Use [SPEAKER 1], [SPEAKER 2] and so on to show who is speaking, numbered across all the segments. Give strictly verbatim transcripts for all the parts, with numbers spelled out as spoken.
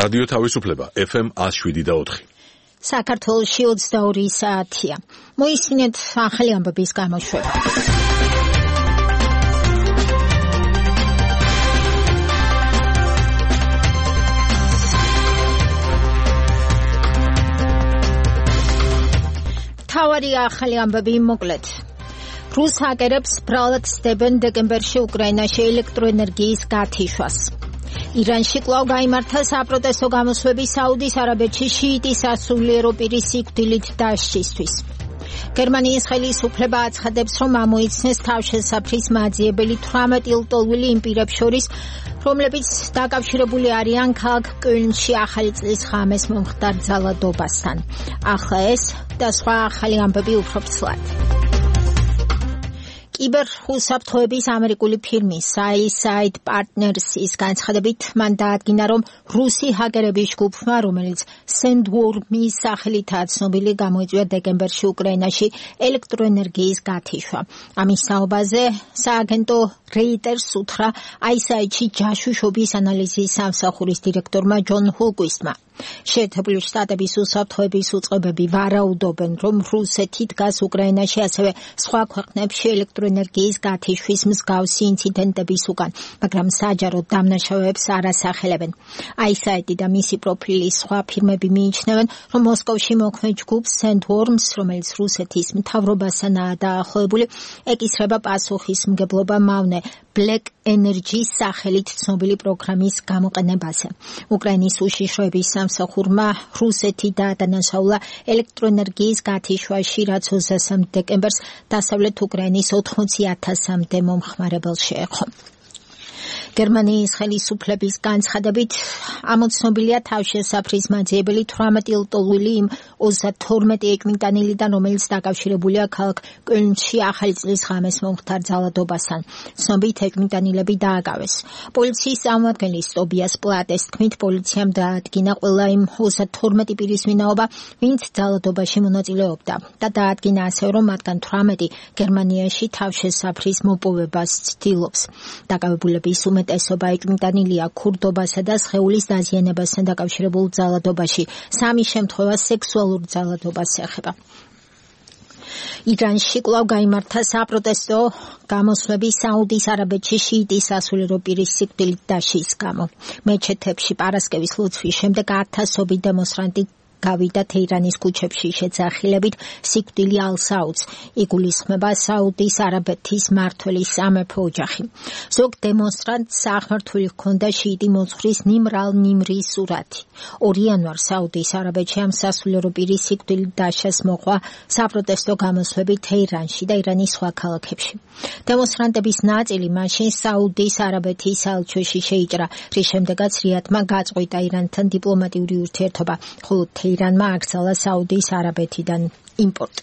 [SPEAKER 1] რადიო თავისუფლება ეფ ემ one oh seven და four.
[SPEAKER 2] საქართველოში ოცდაორი საათია. მოისმინეთ ახალი ამბების გამოშვება. თავარი ახალი ამბები მოკლედ. რუს ჰაკერებს ბრალად სდებენ დეკემბერში უკრაინაში ელექტროენერგიის გათიშვას. ირანში კვლავ გაიმართა საპროტესტო გამოსვლები საუდის არაბეთში შიიტის ასულიერო პირის სიკვდილით დასჯისთვის. გერმანიის ხელისუფლება აცხადებს, რომ ამოიცნეს თავშესაფრის მაძიებელი თვრამეტ ლტოლვილი იმ პირებს შორის, რომლებიც დაკავშირებული არიან ქალაქ კოლნში ახალი წლის ღამეს მომხდარ ძალადობასთან. ახლა ეს და სხვა ახალი ამბები უფრო ფცლად. კიბერუსაფრთხოების ამერიკული ფირმის Sailside Partners-ის განცხადებით მან დაადგინა, რომ რუსი ჰაკერების ჯგუფმა, რომელიც Sandworm-ის სახელითაა ცნობილი, გამოიწვია დეკემბერში უკრაინაში ელექტროენერგიის გათიშვა. ამის საუბაზე სააგენტო Reuters უთხრა აი ეს აი-ში ჯაშუშობის ანალიზის სამსახურის დირექტორმა ჯონ ჰულკვისტმა. შეერთებული შტატების უსაფრთხოების უწყებები ვარაუდობენ, რომ რუსეთი დგას უკრაინაში, ასევე სხვა ქვეყნებში ელექტროენერგიის გათიშვის მსგავსი ინციდენტების უკან, მაგრამ საჯარო დამნაშავეებს არ ასახელებენ. აი ეს აი და მისი პროფილის სხვა ფირმები მიიჩნევენ, რომ მოსკოვში მოქმედ ჯგუფს Sandworms, რომელიც რუსეთის მთავრობასანაა დაახლოებული, ეკისრება პასუხისმგებლობა მავნე Black Energy-ის სახელით ცნობილი პროგრამის გამოყენებაზე. უკრაინის უშიშროების სამსახურმა რუსეთი დაადანაშაულა ელექტროენერგიის გათიშვაში, რაც ოცდასამი დეკემბერს დასავლეთ უკრაინის ოთხმოცი ათასამდე მომხმარებელს შეეხო. გერმანიის ხელისუფლების განცხადებით ამოცნობილია თავშესაფრის მაძიებელი თვრამეტ ლტოლვილი იმ ოცდათორმეტი ეჭვმიტანილიდან, რომელიც დაკავშირებულია ქალაქ კოლნში ახალი წლის ღამეს მომხდარ ძალადობასთან. ცნობით ეჭვმიტანილები დააკავეს. პოლიციის წარმომადგენლის ტობიას პლატეს თქმით, პოლიციამ დაადგინა ყველა იმ ოცდათორმეტი პირის ვინაობა, ვინც ძალადობაში მონაწილეობდა და დაადგინა ასევე, რომ მათგან თვრამეტი გერმანიაში თავშესაფრის მოპოვებას ცდილობს. დაკავებულების უმეტესობა ეჭვმიტანილია ქურდობასა და სხეულის დაზიანებასთან დაკავშირებულ ძალადობაში. სამი შემთხვევა სექსუალურ ძალადობას ეხება. ირანში კვლავ გაიმართა საპროტესტო გამოსვლები საუდის არაბეთში შიიტის ასულიერო პირის სიკვდილით დასჯის გამო. მეჩეთებში პარასკევის ლოცვის შემდეგ ათასობით დემონსტრანტი გავიდა თეირანის ქუჩებში შეძახილებით სიკვდილი ალ-საუდს. იგულისხმება საუდის არაბეთის მმართველის სამეფო ოჯახი. ზოგ დემონსტრანტს აღმართული ჰქონდა შიიტი მოძღვრის ნიმრ ალ-ნიმრის სურათი. ორი იანვარს საუდის არაბეთში ამ სასულიერო პირის სიკვდილით დასჯას მოყვა საპროტესტო გამოსვლები თეირანში და ირანის სხვა ქალაქებში. დემონსტრანტების ნაწილი მაშინ საუდის არაბეთის საელჩოში შეიჭრა, რის შემდეგაც რიადმა გაწყვიტა ირანთან დიპლომატიური ურთიერთობა, ხოლო ირანმა აკრძალა საუდის არაბეთიდან იმპორტი.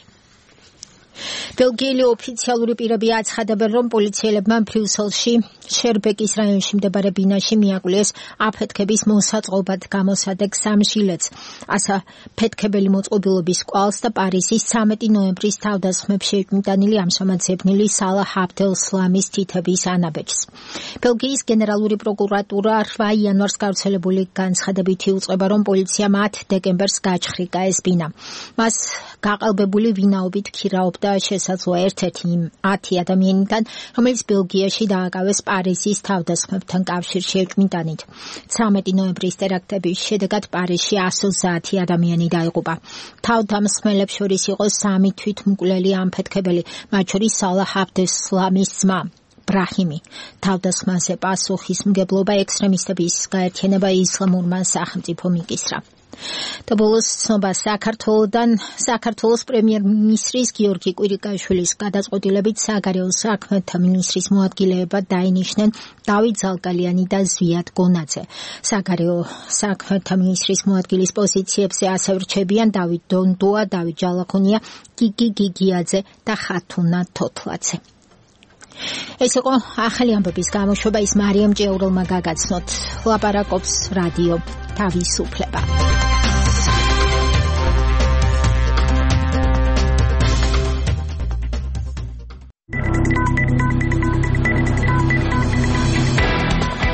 [SPEAKER 2] ბელგიელი ოფიციალური პირები აცხადებენ, რომ პოლიციელებმა ბრიუსელში შერბეკის რაიონში მდებარე ბინაში მიაკვლიეს აფეთქების მოსაწყობად გამოსადეგ სამშილეთს, ასა ფეთქებელი მოწყობილობის კვალს და პარიზის ცამეტი ნოემბრის თავდასხმებში ეჭვმიტანილი ამჟამად ზებნილი სალა აბდელ სლამის თითების ანაბეჭს. ბელგიის გენერალური პროკურატურა რვა იანვარს გავრცელებული განცხადებით იუწყება, რომ პოლიციამ ათ დეკემბერს გაჩხრიკა ეს ბინა. მას გაყალბებული ვინაობით ქირაობდა შესაძლოა ერთ-ერთი იმ ათი ადამიანიდან, რომელიც ბელგიაში დააკავეს პარიზის თავდასხმებთან კავშირში ეჭვმიტანით. ცამეტი ნოემბრის ტერაქტების შედეგად პარიზში εκατს ოცდაათი ადამიანი დაიღუპა. თავდამსხმელებს შორის იყო სამი თვითმკვლელი ამფეთქებელი, მათ შორის სალა აბდელ სლამის ძმა ბრაჰიმი. თავდასხმაზე პასუხისმგებლობა ექსტრემისტების გაერთიანება ისლამურმა სახელმწიფომ იკისრა. და ბოლოს ცნობა საქართველოდან. საქართველოს პრემიერ-მინისტრის გიორგი კვირიკაშვილის გადაწყვეტილებით საგარეო საქმეთა მინისტრის მოადგილეებად დაინიშნენ დავით ზალკალიანი და ზვიად გონაძე. საგარეო საქმეთა მინისტრის მოადგილის პოზიციებზე ასევე რჩებიან დავით დონდოა, დავით ჯალახონია, გიგი გიგიაძე და ხათუნა თოთლაძე. ეს იყო ახალი ამბების გამოშვება, ის მარიამ ჭეურელმა გაგაცნოთ. ლაპარაკობს რადიო თავისუფლება.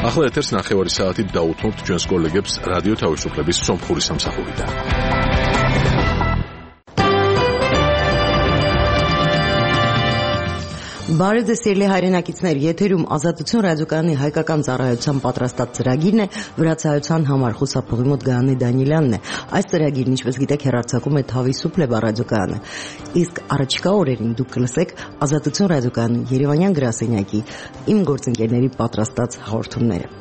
[SPEAKER 1] ახლა ეთერს ნახევარი საათით დაუთმობთ ჩვენს კოლეგებს რადიო თავისუფლების სომხური სამსახურიდან.
[SPEAKER 3] Բարև ձեզ սիրելի հայրենակիցներ, եթերում Ազատություն ռադիոկայանի հայկական ծառայության պատրաստած ծրագիրն է, վրացայության համար խուսափողի մոտ Գայանե Դանիելյանն է։ Այս ծրագիրն, ինչպես գիտեք, հեռարձակում է Թավիսուփլեբա ռադիոկայանը։ Իսկ առաջիկա օրերին դուք կլսեք Ազատություն ռադիոկայանի Երևանյան գրասենյակի իմ գործընկերների պատրաստած հաղորդումները։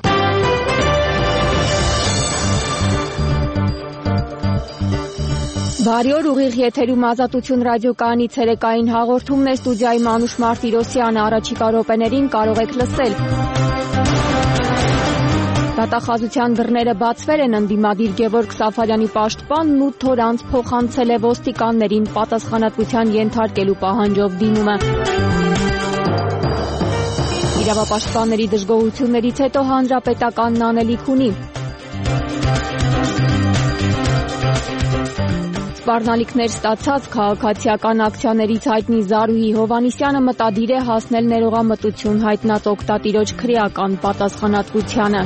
[SPEAKER 4] Բարի օր, ուղիղ եթերում Ազատություն ռադիոկայանի ցերեկային հաղորդումն է, ստուդիայի Մանուշ Մարտիրոսյանը, առաջիկա րոպեներին կարող եք լսել։ Դատախազության դռները բացվել են, ընդդիմադիր Գևորգ Սաֆարյանի պաշտպանն ու Թորանց փոխանցել է ոստիկաններին պատասխանատվության ենթարկելու պահանջով դիմումը։ Իրավապաշտպանների դժգոհություններից հետո հանրապետականն անելիք ունի։ Սպառնալիքներ ստացած քաղաքացիական ակցիաներից հայտնի Զարուհի Հովանիսյանը մտադիր է հասնել ներողամտություն հայտնած օգտատիրոջ քրեական պատասխանատվությանը։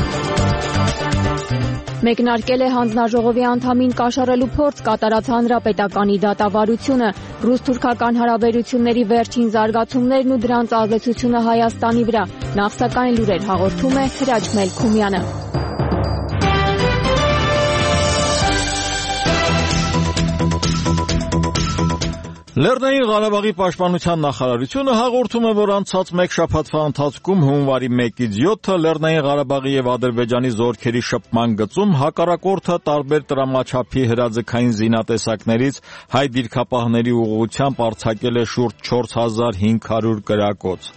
[SPEAKER 4] Մեկնարկել է հանձնաժողովի անդամին կաշառելու փորձ կատարած հանրապետականի դատավարությունը, ռուս-թուրքական հարաբերությունների վերջին զարգացումներն ու դրանց ազդեցությունը Հայաստանի վրա։ Նախ սակայն լուրեր հաղորդում է Հրաչ Մելքումյանը։
[SPEAKER 5] Լեռնային Ղարաբաղի պաշտպանության նախարարությունը հաղորդում է, որ անցած մեկ շաբաթվա ընթացքում հունվարի մեկից յոթը Լեռնային Ղարաբաղի եւ Ադրբեջանի զորքերի շփման գծում հակառակորդը տարբեր տրամաչափի հրաձգային զինատեսակներից հայ դիրքապահների ուղղությամբ արձակել է շուրջ չորս հազար հինգ հարյուր կրակոց։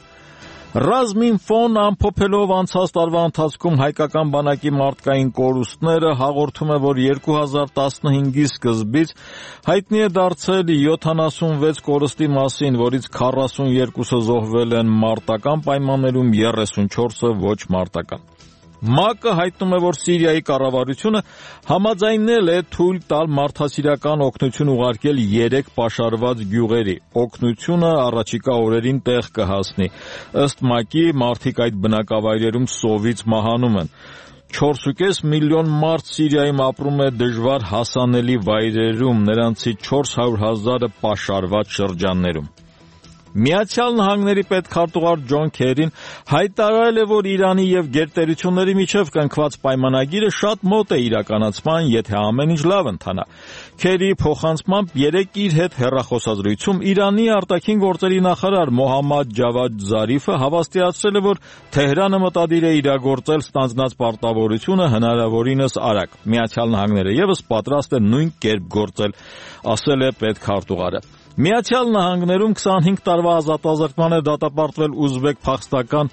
[SPEAKER 5] Ռազմինֆոն ամփոփելով անցած տարվա ընթացքում հայկական բանակի մարդկային կորուստները հաղորդում է, որ երկու հազար տասնհինգի սկզբից հայտնի է դարձել յոթանասունվեց կորստի մասին, որից քառասունյոթը զոհվել են մարտական պայմաններում, երեսունչորսը ոչ մարտական։ ՄԱԿ-ը հայտնում է, որ Սիրիայի կառավարությունը համաձայնել է թույլ տալ մարդասիրական օգնություն ուղարկել երեք պաշարված գյուղերի։ Օգնությունը առաջիկա օրերին տեղ կհասնի։ Ըստ ՄԱԿ-ի, մարդիկ այդ բնակավայրերում սովից մահանում են։ չորս միլիոն մարդ Սիրիայում ապրում է դժվար հասանելի վայրերում, նրանցից չորս հարյուր հազարը պաշարված շրջաններում։ Միացյալ Նահանգների պետքարտուղար Ջոն Քերին հայտարարել է, որ Իրանի եւ գերտերությունների միջև կնքված պայմանագիրը շատ մոտ է իրականացման, եթե ամեն ինչ լավ ընթանա։ Քերիի փոխանցմամբ երեկ իր հետ հեռախոսազրույցում Իրանի արտաքին գործերի նախարար Մոհամմադ Ջավադ Զարիֆը հավաստիացրել է, որ Թեհրանը մտադիր է իրագործել ստանձնած պարտավորությունը հնարավորինս արագ։ Միացյալ Նահանգները եւս պատրաստ է նույն կերպ գործել, ասել է պետքարտուղարը։ Միացյալ Նահանգներում քսանհինգ տարվա ազատազրկման է դատապարտվել ուզբեկ փախստական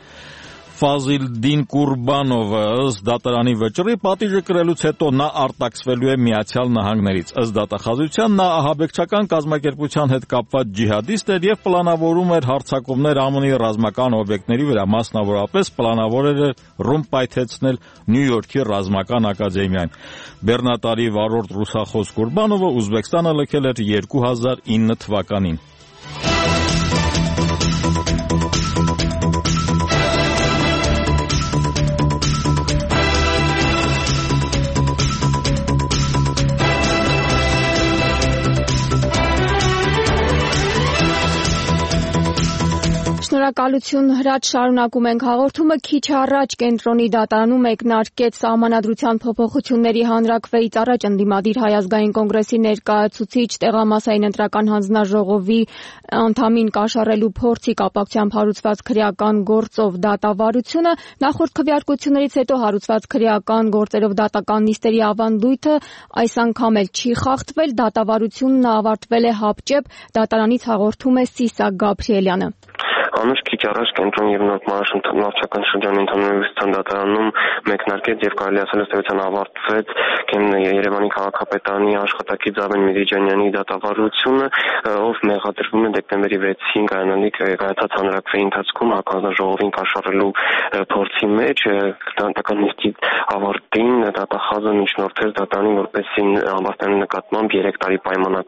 [SPEAKER 5] Ֆազիլդին Կուրբանովը, ըստ դատարանի վճռի պատիժը կրելուց հետո նա արտաքսվելու է Միացյալ Նահանգներից։ Ըստ դատախազության նա ահաբեկչական կազմակերպության հետ կապված ջիհադիստ էր եւ պլանավորում էր հարձակումներ ԱՄՆ-ի ռազմական օբյեկտների վրա, մասնավորապես պլանավորել էր ռումբ պայթեցնել Նյու Յորքի ռազմական ակադեմիան։ Բեռնատարի վարորդ ռուսախոս Կուրբանովը Ուզբեկստանը լքել էր երկու հազար ինը թվականին։
[SPEAKER 4] Շնորհակալություն Հրաչ, շարունակում ենք հաղորդումը։ Քիչ առաջ կենտրոնի դատարանում մեկնարկեց Սահմանադրության փոփոխությունների հանրաքվեից առաջ ընդդիմադիր Հայ ազգային կոնգրեսի ներկայացուցիչ տեղամասային ընտրական հանձնաժողովի անդամին կաշառելու փորձի կապակցությամբ հարուցված քրեական գործով դատավարությունը։ Նախորդ քվեարկություններից հետո հարուցված քրեական գործերով դատական նիստերի ավանդույթը այս անգամ էլ չի խախտվել։ Դատավարությունն ավարտվել է հապճեպ, դատարանից հաղորդում է Սիսակ Գաբրիելյանը։
[SPEAKER 6] Անուշ քիչ առաջ կենտրոնի եւ նոր մարաշնորհական շրջանի ընդհանրության դատարանում մեկնարկեց եւ կարելի ասել ըստեյության ավարտվեց Երևանի քաղաքապետարանի աշխատակից Զավեն Միրիջանյանի դատավարությունը, ով մեղադրվում է դեկտեմբերի վեցին կայանալիք կայացած հանրաքվեի ընթացքում հանձնաժողովին կաշառելու փորձի մեջ դատական նիստի ավարտին դատախազը միջնորդեց դատարանին, որպեսզի ամբարտանի նկատմամբ երեք տարի պայմանական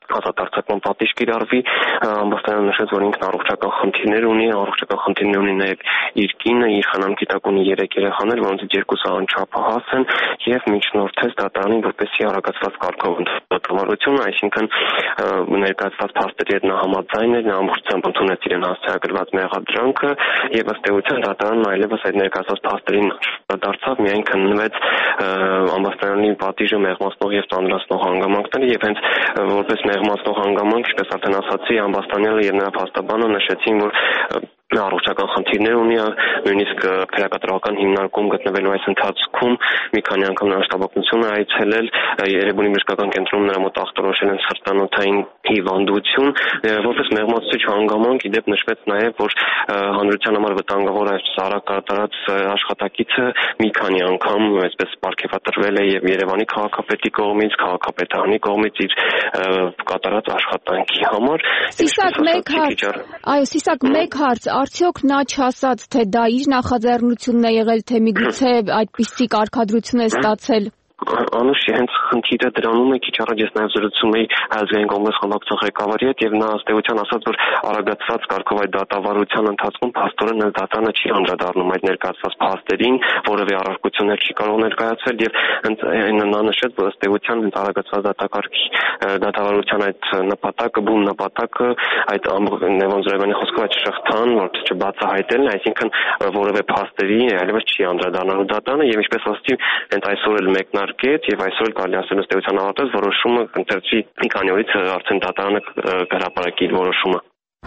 [SPEAKER 6] ազատարձակման պատիժ կիրառվի, ամբաստանյանը նշեց, որ ինքն առողջական խնդիրներ ունի, առողջական խնդիրներ ունի նաև իր կինը, իր խնամքի տակ ունի երեք երեխաներ, որոնցից երկուսը անչափահաս են եւ միջնորդեց դատարանին, որպեսզի արագացված կարգով դատավարությունը, այսինքն ներկայացված փաստերի հետ նա համաձայն էր, նա ամբողջությամբ ընդունեց իրեն հասցեագրված մեղադրանքը եւ ըստ էության դատարանն այլևս այդ ներկայացված փաստերին դարձավ, միայն քննվեց ամբաստանյանի պատիժը մեղմացնող եւ ծանրացնող հանգամանքները եւ հենց որպես մեղմացնող հանգամանք, ինչպես արդեն ասացի, ամբաստանյանը եւ նրա փաստաբանը նշեցին, որ նա առողջական խնդիրներ ունի, նույնիսկ քրեակատարական հիմնարկում գտնվելու այս ընթացքում մի քանի անգամ նրա շտաբօգնությունը այցելել, Երևանի բժշկական կենտրոնում նրա մոտ ախտորոշել են սրտանոթային հիվանդություն, որպես մեղմացուցիչ հանգամանք, ի դեպ նշվեց նաև, որ հանրության համար վտանգավոր այս արագ կատարած աշխատակիցը մի քանի անգամ այսպես պարգևատրվել է եւ Երևանի քաղաքապետի կողմից, քաղաքապետարանի կողմից իր կատարած աշխատանքի համար։
[SPEAKER 4] Սիսակ մեկ հարց, այո, Սիսակ մեկ հարց, արդյոք նա չասաց, թե դա իր նախաձեռնությունն է եղել, թե միգուցե այդպիսի կարգադրություն է ստացել։
[SPEAKER 6] Անուշ, հենց խնդիրը դրանում է, քիչ առաջ ես նաև զրուցում էի Ազգային կոնգրես խմբակցության ղեկավարի հետ եւ նա ըստ էության ասաց, որ արագացված կարգով այդ դատավարության ընթացքում փաստորեն դատանը չի անդրադառնում այդ ներկայացված փաստերին, որևէ առարկություններ չի կարող ներկայացնել եւ հենց նա նշեց, որ ըստ էության հենց արագացված դատակարգի դատավարության այդ նպատակը, բուն նպատակը այդ Լևոն Զուրաբյանի խոսքով այդ շղթան, որպես չբացահայտելն է, այսինքն որևէ փաստերի այլևս չի անդրադառնալու դատանը եւ ինչպես ասացի, հենց այսօր էլ մեկնարկեց եւ այսօր կարելի ասել ըստ էության ավարտեց որոշումը կընտրվի մի քանի օրից արդեն դատարանը կհրապարակի իր որոշումը։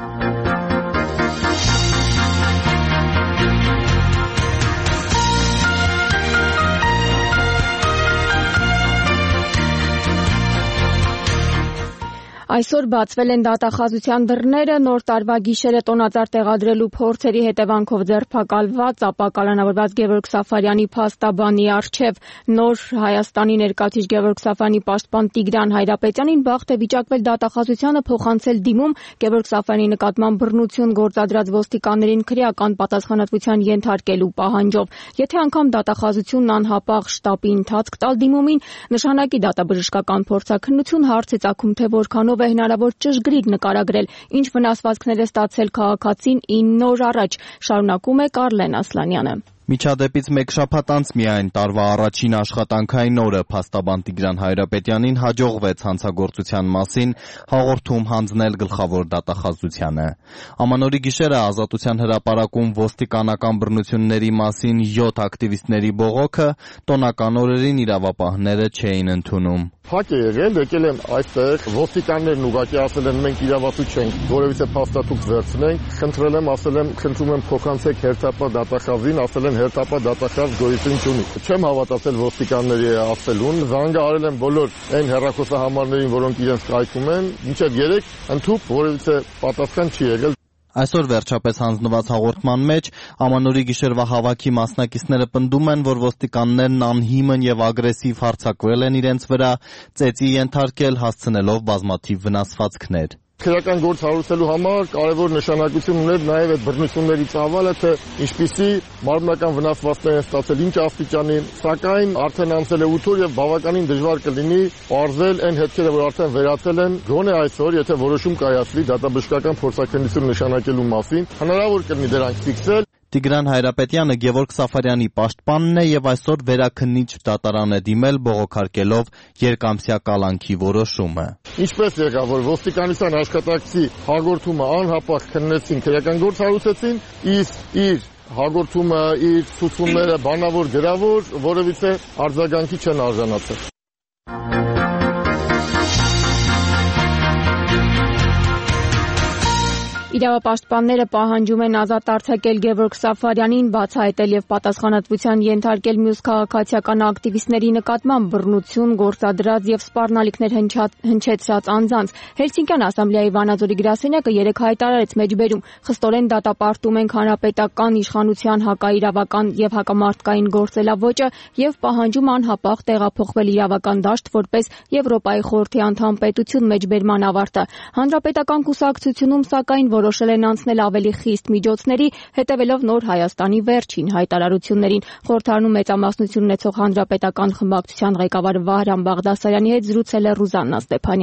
[SPEAKER 4] Այսօր բացվել են դատախազության դռները, նոր տարվա գիշերը տոնածառ տեղադրելու փորձերի հետևանքով ձերբակալված, ապա կալանավորված Գևորգ Սաֆարյանի փաստաբանի առջև նոր Հայաստանի ներկայացուցիչ Գևորգ Սաֆարյանի պաշտպան Տիգրան Հայրապետյանին բախտ է վիճակվել դատախազությանը փոխանցել դիմում Գևորգ Սաֆարյանի նկատմամբ բռնություն գործադրած ոստիկաններին քրեական պատասխանատվության ենթարկելու պահանջով։ Եթե անգամ դատախազությունն անհապաղ շտապի ընթացք տալ դիմումին, նշանակի դատաբժշկական փորձաքննություն, հարց է ծագում, թե որքանով է հնարավոր ճշգրիտ նկարագրել, ինչ վնասվածքներ է ստացել քաղաքացին ինը օր առաջ, շարունակում է Կարլեն Ասլանյանը։
[SPEAKER 7] Միջադեպից մեկ շաբաթ անց միայն տարվա առաջին աշխատանքային օրը փաստաբան Տիգրան Հայրապետյանին հաջողվեց հանցագործության մասին հաղորդում հանձնել գլխավոր դատախազությանը։ Ամանորի գիշերը Ազատության հրապարակում ոստիկանական բռնությունների մասին յոթ ակտիվիստների բողոքը տոնական օրերին իրավապահները չէին ընդունում։
[SPEAKER 8] Փակ է եղել, եկել են այստեղ ոստիկաններն ուղղակի ասել են մենք իրավասու չենք, որևիցե փաստաթուղթ վերցնենք, խնդրել եմ, ասել եմ, խնդրում եմ փոխանցեք հերթապահ դատախազին, ասել են հերթապահ դատախազ գոյություն չունի։ Չեմ հավատացել ոստիկանների ասելուն, զանգը արել եմ բոլոր այն հեռախոսահամարներին, որոնք իրենց կայքում են, մինչև երեք ընդհուպ որևիցե պատասխան չի եղել։
[SPEAKER 7] Այսօր վերջապես հանձնված հաղորդման մեջ Ամանորի գիշերվա հավաքի մասնակիցները պնդում են, որ ոստիկաններն անհիմն եւ ագրեսիվ հարձակվել են իրենց վրա, ծեծի ենթարկել, հասցնելով բազմաթիվ վնասվածքներ։
[SPEAKER 8] Քրեական գործ հարուցելու համար կարևոր նշանակություն ուներ նաև այդ բռնությունների ծավալը, թե ինչպիսի մարմնական վնասվածքներ են ստացել, ինչ աստիճանի, սակայն արդեն անցել է ութ օր եւ բավականին դժվար կլինի պարզել այն հետքերը, որ արդեն վերացել են, գոնե այսօր, եթե որոշում կայացվի դատաբժշկական փորձաքննություն նշանակելու մասին, հնարավոր կլինի դրանք ֆիքսել։
[SPEAKER 7] Տիգրան Հայրապետյանը Գևորգ Սաֆարյանի պաշտպանն է եւ այսօր վերաքննիչ դատարան է դիմել բողոքարկելով երկամսյա կալանքի որոշումը։
[SPEAKER 8] Ինչպես եղավ, որ ոստիկանության աշխատակցի հաղորդումը անհապաղ քննեցին, քրեական գործ հարուցեցին, իսկ իր հաղորդումը, իր ցուցումները բանավոր գրավոր որևիցե արձագանքի չեն արժանացել։
[SPEAKER 4] Իրավապաշտպանները պահանջում են ազատ արձակել Գևորգ Սաֆարյանին, բացահայտել եւ պատասխանատվության ենթարկել մյուս քաղաքացիական ակտիվիստների նկատմամբ բռնություն գործադրած եւ սպառնալիքներ հնչեցրած անձանց։ Հելսինկյան ասամբլեայի Վանաձորի գրասենյակը երեկ հայտարարեց մեջբերում. խստորեն դատապարտում ենք հանրապետական իշխանության հակաիրավական եւ հակամարտկային գործելավոճը եւ պահանջում անհապաղ տեղափոխվել իրավական դաշտ որպես Եվրոպայի խորհրդի անդամ պետություն մեջբերման ավարտը։ Հանրապետական կուսակցությունում սակայն որոշել են անցնել ավելի խիստ միջոցների, հետևելով Նոր Հայաստանի վերջին հայտարարություններին։ Խորհրդարանում մեծամասնություն ունեցող հանրապետական խմբակցության ղեկավար Վահրամ Բաղդասարյանի հետ զրուցել է Ռուզաննա Ստեփանյանը։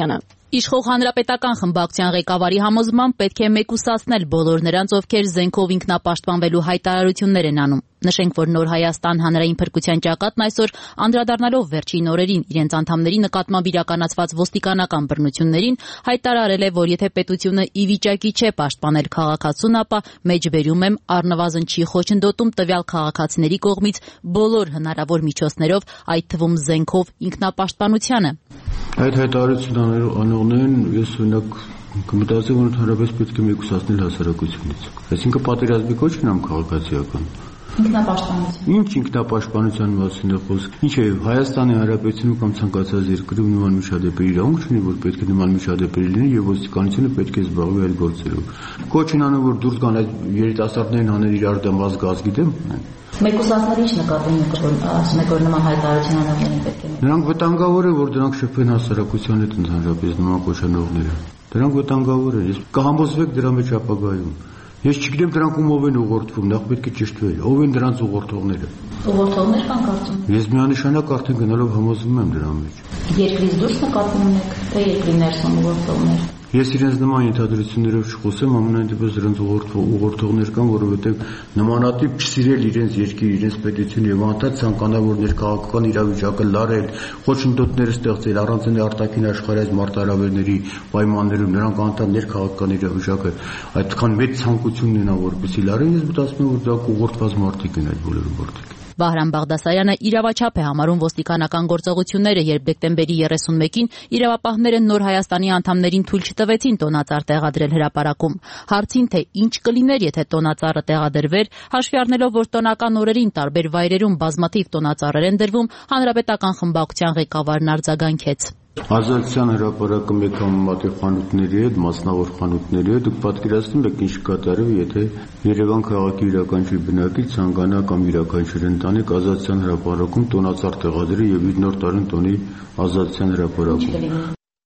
[SPEAKER 9] Իշխող հանրապետական խմբակցության ղեկավարի համոզմամբ պետք է մեկուսացնել բոլոր նրանց, ովքեր զենքով ինքնապաշտպանվելու հայտարարություններ են անում։ Նշենք, որ Նոր Հայաստան հանրային փրկության ճակատն այսօր անդրադառնալով վերջին օրերին իրենց անդամների նկատմամբ իրականացված ոստիկանական բռնություններին հայտարարել է, որ եթե պետությունը ի վիճակի չէ պաշտպանել քաղաքացուն, ապա մեջբերում եմ առնվազն չի խոչընդոտում տվյալ քաղաքացիների կողմից բոլոր հնարավոր միջոցներով, այդ թվում զենքով ինքնապաշտպանությանը։
[SPEAKER 10] Այդ հայտարարությունները անողներն ես օրինակ կմտածեմ, որ ընդհանրապես պետք է մեկուսացնել հասարակությունից։ Այսինքն պատերազմի կոչ ունեմ քաղաքացիական։
[SPEAKER 9] Ինքնապաշտպանություն։ Ինչ
[SPEAKER 10] ինքնապաշտպանության մասին է խոսքը։ Ինչ է Հայաստանի Հանրապետությունում կամ ցանկացած երկրում նման միջադեպերի իրավունք չունի, որ պետք է նման միջադեպերի լինի եւ ոստիկանությունը պետք է զբաղվի այդ գործերով։ Կոչ են անում, որ դուրս գան այդ երիտասարդներին հանեն իրար դեմ ազգ գիտեմ։
[SPEAKER 9] Մեկուսացնել ինչ նկատի ունի, ասում եք, որ նման հայտարարություն անողներին պետք է։
[SPEAKER 10] Նրանք վտանգավոր է, որ դրանք շփվեն հասարակության հետ ընդհանրապես նման կոչանողները։ Դրանք վտանգավոր են։ Ես կհամոզվեք դրա մեջ ապագայում։ Ես չգիտեմ դրանք ումով են ուղղորդվում, նախ պետք է ճշտվել։ Ով են դրանց ուղղորդողները։
[SPEAKER 9] Ուղղորդողներ կան կարծում։
[SPEAKER 10] Ես միանշանակ արդեն գնալով համոզվում եմ դրա մեջ։
[SPEAKER 9] Երկրից դուրս նկատի ունեք, թե երկրի ներսում ուղղորդողներ։
[SPEAKER 10] Ես իրենց նման ենթադրություններով չխոսեմ, ամենայն դեպս նրանց ուղղորդողներ կան, որովհետև նմանատիպ չսիրել իրենց երկիր, իրենց պետություն եւ անդադ ցանկանալ, որ ներքաղաքական իրավիճակը լարել, խոչընդոտներ ստեղծել առանց արտաքին աշխարհի մարտահրավերների պայմաններում, նրանք անդադ ներքաղաքական իրավիճակը այդքան մեծ ցանկություն ունենան, որպեսզի լարեն, ես մտածում եմ, որ դա ուղղորդված մարդիկ են այդ բոլորը մարդիկ։
[SPEAKER 9] Վահրամ Բաղդասարյանը իրավաչափ է համարում ոստիկանական գործողությունները, երբ դեկտեմբերի երեսունմեկին իրավապահները Նոր Հայաստանի անդամներին թույլ չտվեցին տոնածառ տեղադրել հրապարակում։ Հարցին, թե ինչ կլիներ, եթե տոնածառը տեղադրվեր, հաշվի առնելով, որ տոնական օրերին տարբեր վայրերում բազմաթիվ տոնածառեր են դրվում, հանրապետական խմբակցության ղեկավարն արձագանքեց։
[SPEAKER 10] Ազատության հրապարակը մեկ համեմատի խանութների հետ, մասնավոր խանութների հետ, դուք պատկերացնում եք ինչ կատարվի, եթե Երևան քաղաքի յուրաքանչյուր բնակիչ ցանկանա կամ յուրաքանչյուր ընտանիք ազատության հրապարակում տոնածառ տեղադրի եւ իր նոր տարին տոնի ազատության հրապարակում։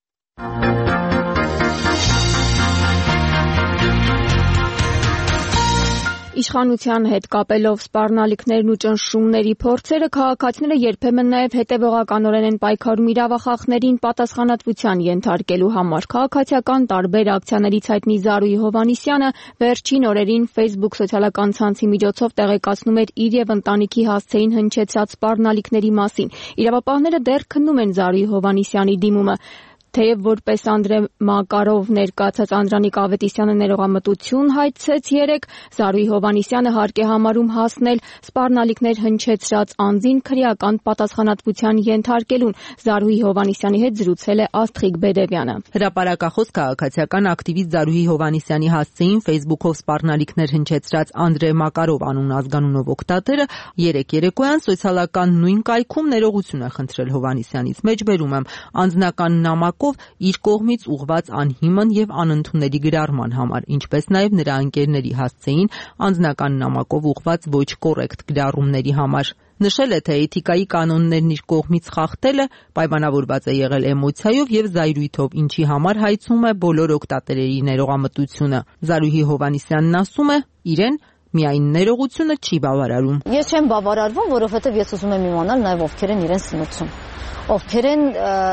[SPEAKER 4] Իշխանության հետ կապելով սպառնալիքներն ու ճնշումների փորձերը քաղաքացիները երբեմն նաև հետևողականորեն են պայքարում իրավախախներին պատասխանատվության ենթարկելու համար։ Քաղաքացիական տարբեր ակցիաներից հայտնի Զարուհի Հովհաննիսյանը վերջին օրերին Facebook սոցիալական ցանցի միջոցով տեղեկացնում էր իր եւ ընտանիքի հասցեին հնչեցած սպառնալիքների մասին։ Իրավապահները դեռ քննում են Զարուհի Հովհաննիսյանի դիմումը։ Թեև որպես Անդրե Մակարով ներկայացած Անդրանիկ Ավետիսյանը ներողամտություն հայցեց երեկ, Զարուհի Հովհաննիսյանը հարկ է համարում հասնել սպառնալիքներ հնչեցրած անձին քրեական պատասխանատվության ենթարկելուն։ Զարուհի Հովհաննիսյանի հետ զրուցել է Աստղիկ Բեդևյանը։
[SPEAKER 11] Հրապարակախոս քաղաքացիական ակտիվիստ Զարուհի Հովհաննիսյանի հասցեին Facebook-ով սպառնալիքներ հնչեցրած Անդրե Մակարով անուն ազգանունով օգտատերը երեկ երեկոյան սոցիալական նույն կայքում ներողություն է խնդրել Հովհաննիսյանից։ Մեջբերում եմ անձնական նամակ իր կողմից ուղված անհիմն եւ անընդունելի գրառման համար, ինչպես նաեւ նրա ընկերների հասցեին անձնական նամակով ուղված ոչ կոռեկտ գրառումների համար։ Նշել է, թե էթիկայի կանոններն իր կողմից խախտելը պայմանավորված է եղել էմոցիայով եւ զայրույթով, ինչի համար հայցում է բոլոր օգտատերերի ներողամտությունը։ Զարուհի Հովհաննիսյանն ասում է, իրեն միայն ներողությունը չի բավարարում։
[SPEAKER 12] Ես չեմ բավարարվում, որովհետեւ ես ուզում եմ իմանալ նաեւ ովքեր են իրեն սնուցում, ովքեր են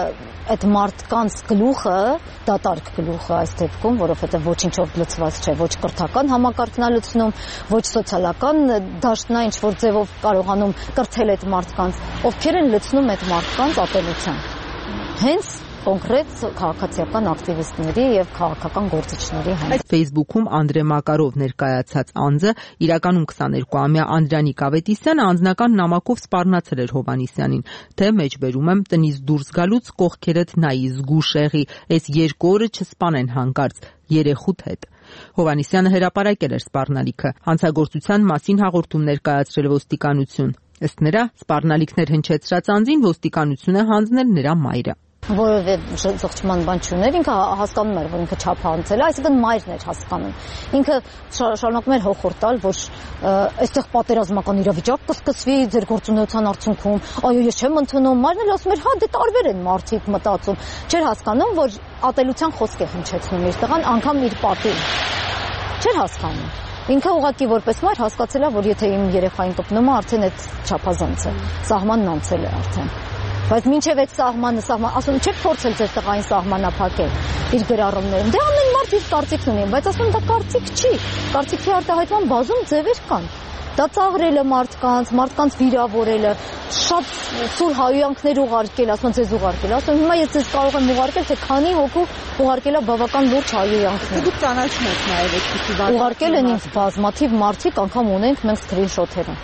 [SPEAKER 12] այդ մարդկանց գլուխը, դատարկ գլուխը այս դեպքում, որովհետև ոչինչով լցված չէ, ոչ կրթական համակարգն է լցնում, ոչ սոցիալական դաշտն է ինչ-որ ձևով կարողանում կրթել այդ մարդկանց, ովքեր են լցնում այդ մարդկանց ատելությամբ։ Հենց կոնկրետ քաղաքացիական ակտիվիստների եւ քաղաքական գործիչների համար։
[SPEAKER 11] Facebook-ում Անդրե Մակարով ներկայացած անձը իրականում քսաներկուամյա Անդրանիկ Ավետիսյանը անձնական նամակով սպառնացել էր Հովհաննիսյանին, թե մեջբերում եմ տնից դուրս գալուց կողքերդ նայի զգուշ եղի, այս երկու օրը չսպանեն հանկարծ երեխուդ հետ։ Հովհաննիսյանը հրապարակել էր սպառնալիքը, հանցագործության մասին հաղորդում ներկայացրել ոստիկանություն։ Ըստ նրա, սպառնալիքներ հնչեցրած անձին ոստիկանություն է հանձնել նրա մայրը։
[SPEAKER 12] Որևէ զղջման բան չուներ, ինքը հասկանում էր, որ ինքը չափ անցել է, այսինքն մայրն էր հասկանում։ Ինքը շարունակում էր հոխորտալ, որ այստեղ պատերազմական իրավիճակ կսկսվի ձեր գործունեության արդյունքում, այո, ես չեմ ընդունում։ Մայրն էլ ասում էր, հա, դե տարբեր են մարդիկ մտածում։ Չէր հասկանում, որ ատելության խոսք է հնչեցնում իր տղան, անգամ իր պատին։ Չէր հասկանում։ Ինքը ուղղակի որպես մայր հասկացել է, որ եթե իմ երեխային կպնում է, արդեն այդ չափազանց է, սահմանն անցել է արդեն։ Բայց մինչև այդ սահմանը, սահման, ասում չեք փորձել ձեր տղային սահմանափակել իր գրառումներում։ Դե ամեն մարդ իր կարծիքն ունի, բայց ասում դա կարծիք չի։ Կարծիքի արտահայտման բազում ձևեր կան։ Դա ծաղրելը մարդկանց, մարդկանց վիրավորելը, շատ սուր հայոյանքներ ուղարկել, ասում ձեզ ուղարկել, ասում հիմա ես ձեզ կարող եմ ուղարկել, թե քանի հոգու ուղարկելա բավական լուրջ հայոյանքներ։ Դուք ճանաչում եք նաև այդպիսի բան։ Ուղարկել են ինձ բազմաթիվ մարդիկ, անգամ ունենք մենք սկրինշոթերը։